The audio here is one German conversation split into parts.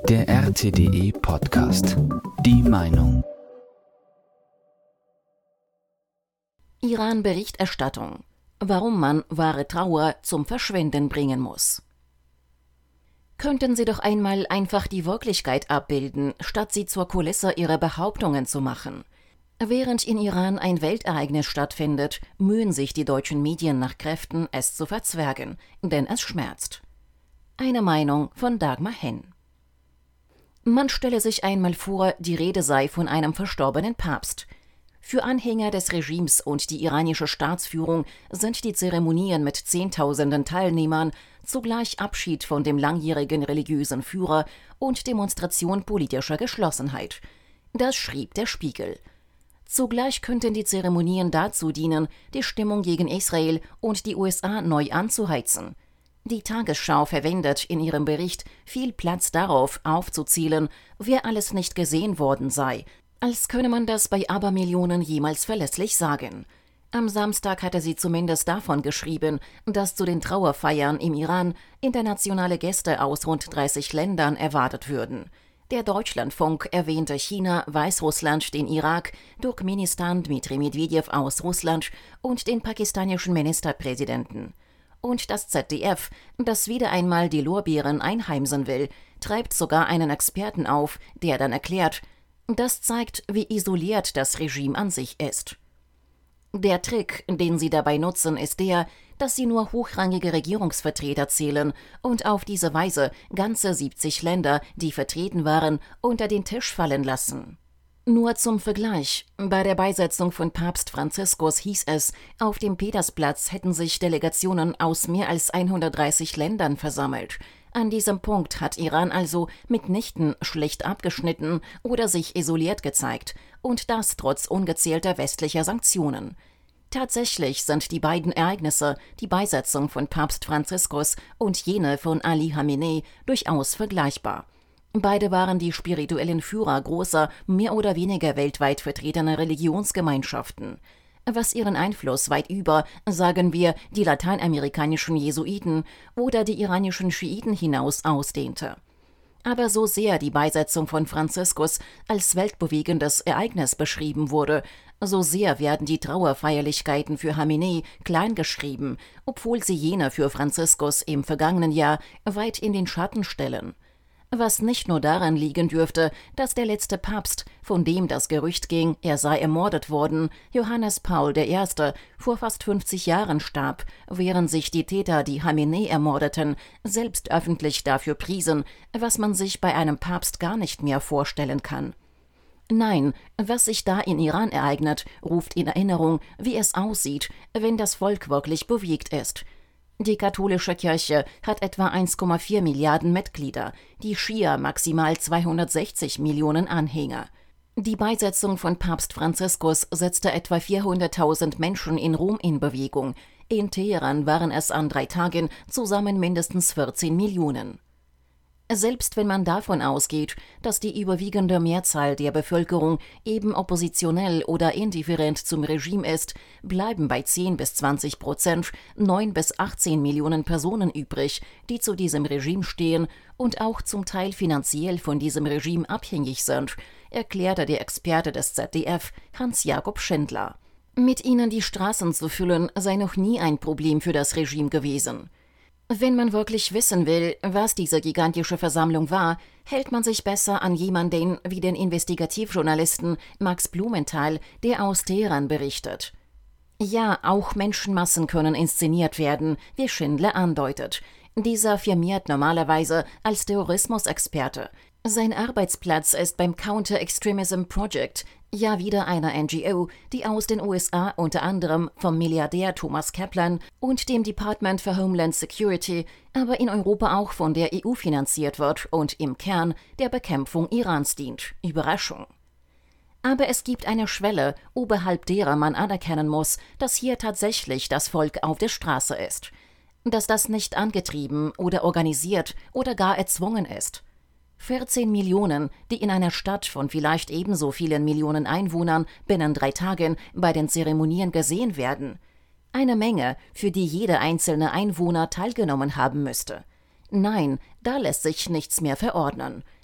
Der RTDE Podcast. Die Meinung. Iran-Berichterstattung. Warum man wahre Trauer zum Verschwinden bringen muss. Könnten Sie doch einmal einfach die Wirklichkeit abbilden, statt sie zur Kulisse Ihrer Behauptungen zu machen. Während in Iran ein Weltereignis stattfindet, mühen sich die deutschen Medien nach Kräften, es zu verzwergen, denn es schmerzt. Eine Meinung von Dagmar Henn. Man stelle sich einmal vor, die Rede sei von einem verstorbenen Papst. Für Anhänger des Regimes und die iranische Staatsführung sind die Zeremonien mit Zehntausenden Teilnehmern zugleich Abschied von dem langjährigen religiösen Führer und Demonstration politischer Geschlossenheit. Das schrieb der Spiegel. Zugleich könnten die Zeremonien dazu dienen, die Stimmung gegen Israel und die USA neu anzuheizen. Die Tagesschau verwendet in ihrem Bericht viel Platz darauf, aufzuzählen, wer alles nicht gesehen worden sei, als könne man das bei Abermillionen jemals verlässlich sagen. Am Samstag hatte sie zumindest davon geschrieben, dass zu den Trauerfeiern im Iran internationale Gäste aus rund 30 Ländern erwartet würden. Der Deutschlandfunk erwähnte China, Weißrussland, den Irak, Turkmenistan, Dmitri Medwedew aus Russland und den pakistanischen Ministerpräsidenten. Und das ZDF, das wieder einmal die Lorbeeren einheimsen will, treibt sogar einen Experten auf, der dann erklärt, das zeigt, wie isoliert das Regime an sich ist. Der Trick, den sie dabei nutzen, ist der, dass sie nur hochrangige Regierungsvertreter zählen und auf diese Weise ganze 70 Länder, die vertreten waren, unter den Tisch fallen lassen. Nur zum Vergleich, bei der Beisetzung von Papst Franziskus hieß es, auf dem Petersplatz hätten sich Delegationen aus mehr als 130 Ländern versammelt. An diesem Punkt hat Iran also mitnichten schlecht abgeschnitten oder sich isoliert gezeigt, und das trotz ungezählter westlicher Sanktionen. Tatsächlich sind die beiden Ereignisse, die Beisetzung von Papst Franziskus und jene von Ali Khamenei, durchaus vergleichbar. Beide waren die spirituellen Führer großer, mehr oder weniger weltweit vertretener Religionsgemeinschaften. Was ihren Einfluss weit über, sagen wir, die lateinamerikanischen Jesuiten oder die iranischen Schiiten hinaus ausdehnte. Aber so sehr die Beisetzung von Franziskus als weltbewegendes Ereignis beschrieben wurde, so sehr werden die Trauerfeierlichkeiten für Khamenei kleingeschrieben, obwohl sie jene für Franziskus im vergangenen Jahr weit in den Schatten stellen. Was nicht nur daran liegen dürfte, dass der letzte Papst, von dem das Gerücht ging, er sei ermordet worden, Johannes Paul I., vor fast 50 Jahren starb, während sich die Täter, die Khamenei ermordeten, selbst öffentlich dafür priesen, was man sich bei einem Papst gar nicht mehr vorstellen kann. Nein, was sich da in Iran ereignet, ruft in Erinnerung, wie es aussieht, wenn das Volk wirklich bewegt ist. Die katholische Kirche hat etwa 1,4 Milliarden Mitglieder, die Schia maximal 260 Millionen Anhänger. Die Beisetzung von Papst Franziskus setzte etwa 400.000 Menschen in Rom in Bewegung. In Teheran waren es an 3 Tagen zusammen mindestens 14 Millionen. Selbst wenn man davon ausgeht, dass die überwiegende Mehrzahl der Bevölkerung eben oppositionell oder indifferent zum Regime ist, bleiben bei 10-20% 9 bis 18 Millionen Personen übrig, die zu diesem Regime stehen und auch zum Teil finanziell von diesem Regime abhängig sind, erklärte der Experte des ZDF, Hans-Jakob Schindler. Mit ihnen die Straßen zu füllen, sei noch nie ein Problem für das Regime gewesen. Wenn man wirklich wissen will, was diese gigantische Versammlung war, hält man sich besser an jemanden wie den Investigativjournalisten Max Blumenthal, der aus Teheran berichtet. Ja, auch Menschenmassen können inszeniert werden, wie Schindler andeutet. Dieser firmiert normalerweise als Terrorismusexperte. Sein Arbeitsplatz ist beim Counter Extremism Project, ja wieder einer NGO, die aus den USA unter anderem vom Milliardär Thomas Kaplan und dem Department for Homeland Security, aber in Europa auch von der EU finanziert wird und im Kern der Bekämpfung Irans dient. Überraschung. Aber es gibt eine Schwelle, oberhalb derer man anerkennen muss, dass hier tatsächlich das Volk auf der Straße ist. Dass das nicht angetrieben oder organisiert oder gar erzwungen ist. 14 Millionen, die in einer Stadt von vielleicht ebenso vielen Millionen Einwohnern binnen 3 Tagen bei den Zeremonien gesehen werden. Eine Menge, für die jeder einzelne Einwohner teilgenommen haben müsste. Nein, da lässt sich nichts mehr verordnen.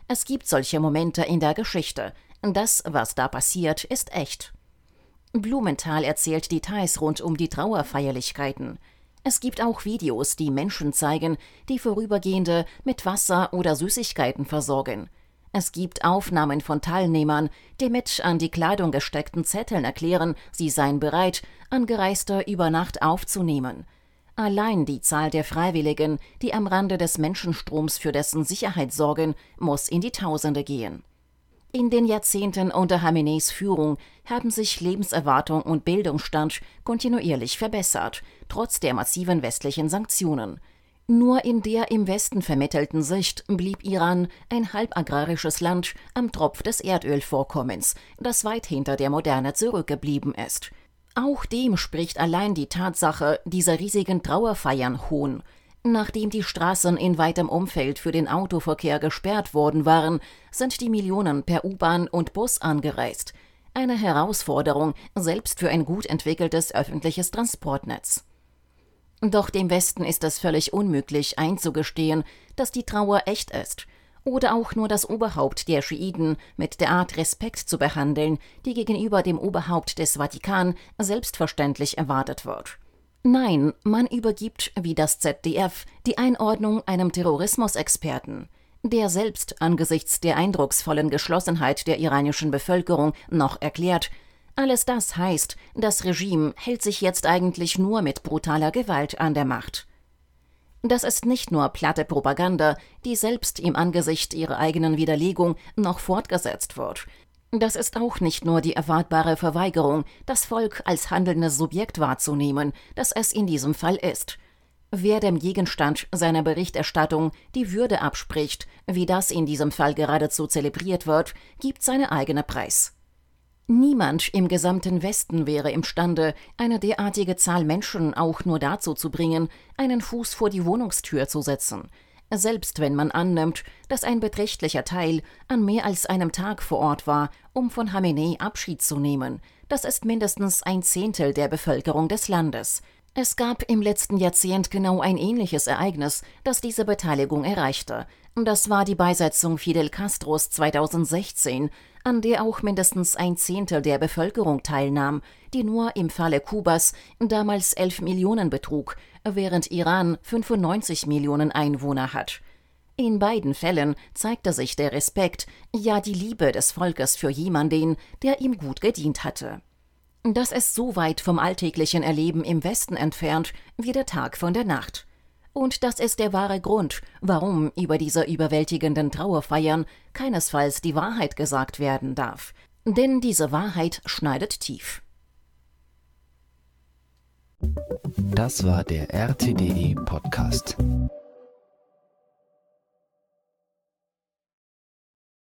Es gibt solche Momente in der Geschichte. Das, was da passiert, ist echt. Blumenthal erzählt Details rund um die Trauerfeierlichkeiten. Es gibt auch Videos, die Menschen zeigen, die Vorübergehende mit Wasser oder Süßigkeiten versorgen. Es gibt Aufnahmen von Teilnehmern, die mit an die Kleidung gesteckten Zetteln erklären, sie seien bereit, Angereiste über Nacht aufzunehmen. Allein die Zahl der Freiwilligen, die am Rande des Menschenstroms für dessen Sicherheit sorgen, muss in die Tausende gehen. In den Jahrzehnten unter Khameneis Führung haben sich Lebenserwartung und Bildungsstand kontinuierlich verbessert, trotz der massiven westlichen Sanktionen. Nur in der im Westen vermittelten Sicht blieb Iran ein halbagrarisches Land am Tropf des Erdölvorkommens, das weit hinter der Moderne zurückgeblieben ist. Auch dem spricht allein die Tatsache dieser riesigen Trauerfeiern Hohn. Nachdem die Straßen in weitem Umfeld für den Autoverkehr gesperrt worden waren, sind die Millionen per U-Bahn und Bus angereist. Eine Herausforderung, selbst für ein gut entwickeltes öffentliches Transportnetz. Doch dem Westen ist es völlig unmöglich einzugestehen, dass die Trauer echt ist. Oder auch nur das Oberhaupt der Schiiten mit der Art Respekt zu behandeln, die gegenüber dem Oberhaupt des Vatikan selbstverständlich erwartet wird. Nein, man übergibt, wie das ZDF, die Einordnung einem Terrorismusexperten, der selbst angesichts der eindrucksvollen Geschlossenheit der iranischen Bevölkerung noch erklärt, alles das heißt, das Regime hält sich jetzt eigentlich nur mit brutaler Gewalt an der Macht. Das ist nicht nur platte Propaganda, die selbst im Angesicht ihrer eigenen Widerlegung noch fortgesetzt wird. Das ist auch nicht nur die erwartbare Verweigerung, das Volk als handelndes Subjekt wahrzunehmen, das es in diesem Fall ist. Wer dem Gegenstand seiner Berichterstattung die Würde abspricht, wie das in diesem Fall geradezu zelebriert wird, gibt seine eigene Preis. Niemand im gesamten Westen wäre imstande, eine derartige Zahl Menschen auch nur dazu zu bringen, einen Fuß vor die Wohnungstür zu setzen. Selbst wenn man annimmt, dass ein beträchtlicher Teil an mehr als einem Tag vor Ort war, um von Khamenei Abschied zu nehmen. Das ist mindestens 1/10 der Bevölkerung des Landes. Es gab im letzten Jahrzehnt genau ein ähnliches Ereignis, das diese Beteiligung erreichte. Das war die Beisetzung Fidel Castros 2016, an der auch mindestens 1/10 der Bevölkerung teilnahm, die nur im Falle Kubas damals 11 Millionen betrug, während Iran 95 Millionen Einwohner hat. In beiden Fällen zeigte sich der Respekt, ja die Liebe des Volkes für jemanden, der ihm gut gedient hatte. Das ist so weit vom alltäglichen Erleben im Westen entfernt wie der Tag von der Nacht. Und das ist der wahre Grund, warum über diese überwältigenden Trauerfeiern keinesfalls die Wahrheit gesagt werden darf. Denn diese Wahrheit schneidet tief. Das war der RTDE Podcast.